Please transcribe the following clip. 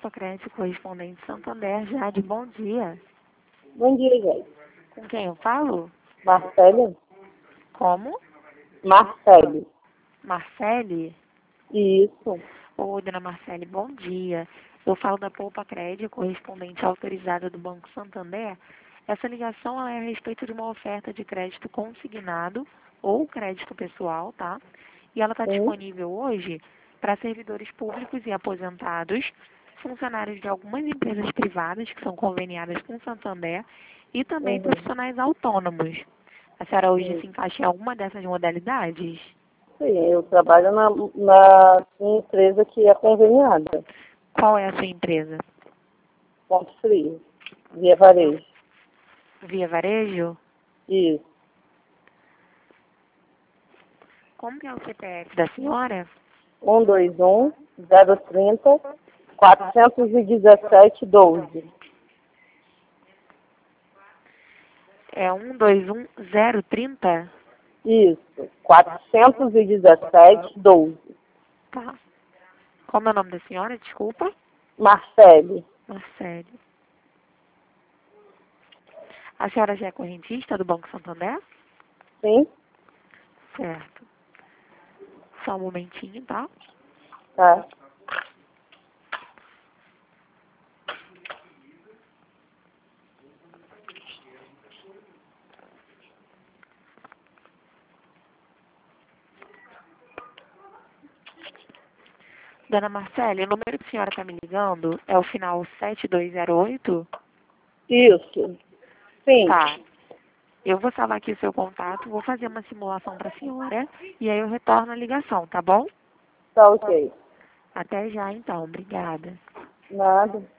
Crédito Correspondente Santander, Jade, bom dia. Bom dia, gente. Com quem eu falo? Marcele? Como? Marcele. Marcele? Isso. Oi, dona Marcele, bom dia. Eu falo da Poupa Crédito, correspondente autorizada do Banco Santander. Essa ligação ela é a respeito de uma oferta de crédito consignado ou crédito pessoal, tá? E ela está Sim. disponível hoje para servidores públicos e aposentados, funcionários de algumas empresas privadas que são conveniadas com o Santander e também Uhum. profissionais autônomos. A senhora hoje Sim. se encaixa em alguma dessas modalidades? Sim, eu trabalho na empresa que é conveniada. Qual é a sua empresa? Ponto Frio. Via Varejo. Via Varejo? Isso. Como que é o CPF da senhora? 121-030-417-12. É 121030? Isso. 417-12. Tá. Como é o nome da senhora? Desculpa. Marcele. Marcele. A senhora já é correntista do Banco Santander? Sim? Certo. Só um momentinho, tá? Tá. Dona Marcele, o número que a senhora está me ligando é o final 7208? Isso. Sim. Tá. Eu vou salvar aqui o seu contato, vou fazer uma simulação para a senhora e aí eu retorno a ligação, tá bom? Tá ok. Até já, então. Obrigada. Nada.